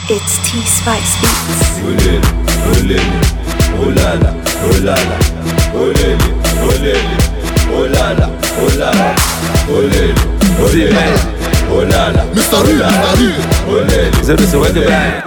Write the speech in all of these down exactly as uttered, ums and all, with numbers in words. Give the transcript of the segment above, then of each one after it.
It's T-Spice Beats. Olele, olele, olala, olala, olele, olele, olala, olala, olele, olele, olala, Mister Real, Mister Real, olele. Zero so what the bag?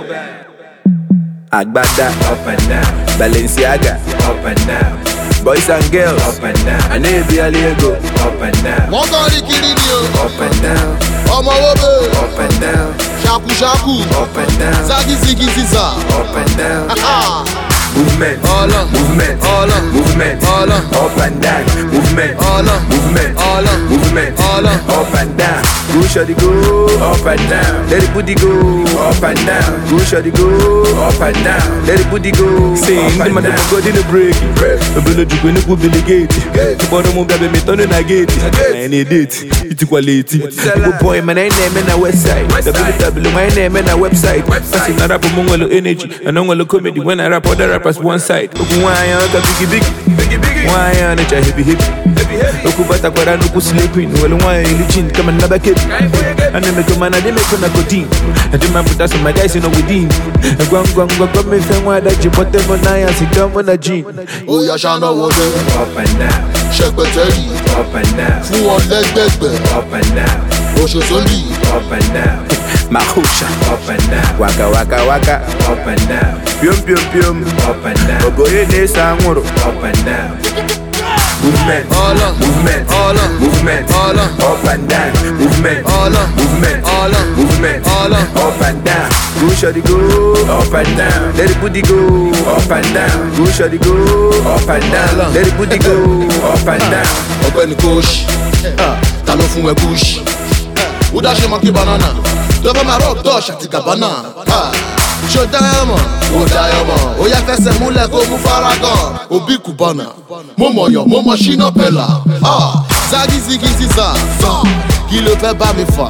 Agbada Up and down, Balenciaga, up and down, boys and girls, up and down, and every Aliego, up and down, wọ́n kọ́ ní kiri ni o. up and down, Ọmọ wo bẹ́ẹ̀? up and down, Ṣaku ṣaku, up and down, zagi zigi ziza. up and down. Ah, Movement, Ọlọ, movement, Ọlọ, movement, Ọlọ, up and down, movement, Ọlọ, movement, Ọlọ, movement, Ọlọ. up and down, go shawty go, up and down, let the booty go, up and down, go shawty go, up and down. let the booty go. Say, Up the and man down. go in the break. The bullet you go in the gate. The bottom move baby me turn in a gate. I need it, it's quality. Good boy, man, I name in a website. The bullet double, my name in a website. That's in a rap among all the energy. And I'm all the comedy when I rap other rappers one side. Why on a biggie biggie? Why on a heavy heavy? Okubata kwa ranu kusleeping. Well, why you chin come and never keep. And then make a man, I didn't make a codeine. And the man put us on my guys in a within. And go, go, go, go, me fan why that you put them on I and come on a jean. ó yá ṣáná wọlé. Up and down, Ṣẹpẹtẹ́rì, up and down, fún wọn lẹ́gbẹ̀gbẹ̀. up and down, Òṣòṣòlì, up and down, Mahusha. up and down, Waka waka waka. up and down, Pium pium pium. up and down, Oboye ne sanguro. up and down. Movement, Ọlọ, movement, Ọlọ, movement, Ọlọ, up and down, movement, Ọlọ, movement, Ọlọ, movement, Ọlọ. up and down, Go shawty go. up and down, Let the booty go. up and down, Go shawty go. up and down, Let the booty go. up and down. ọ̀gbẹ́ni Kosh, ta ló fún ẹ Bush? Ó dá ṣe mọ́ kí banana, tó fẹ́ máa rock Dutch àti Gabbana. Ṣé o dá ẹ mọ̀? Ó dá ẹ mọ̀, ó yá fẹsẹ̀ múlẹ̀ kó mú faragan. Òbí Cubana, mo mọ̀ yàn, mo mọ̀ Shina Pella. Zagi zigi ziza, kí ló fẹ́ bá mi fà?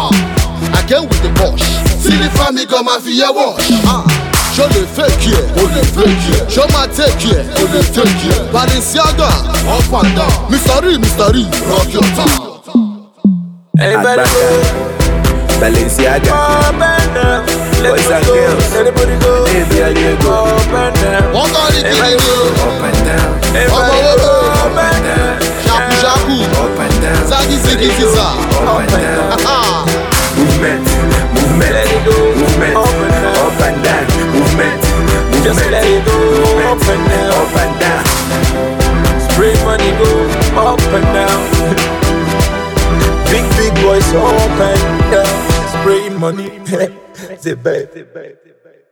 I came with the Porsche, sílífà mi gan máa fi yẹ wash. Ṣó lè fake yẹ? O lè fake yẹ. Ṣó máa take yẹ? O lè take yẹ. Balenciaga, up and down. Mister Real, Mister Real, rock your town. Agbada Balenciaga. Boys and girls. Every Aliego. Wọ́n kọ́ ní kiri ni o. Up and down, Ọmọ wo up bẹ́ẹ̀? and down, Ṣaku ṣaku, up and down, zagi zigi ziza. up and down. Ah, Movement, movement, movement, up and down, movement, Just movement, let it go. movement, Up and down. up and down. Spray money go up and down. Big big boys up and down. Spraying money. Zip it.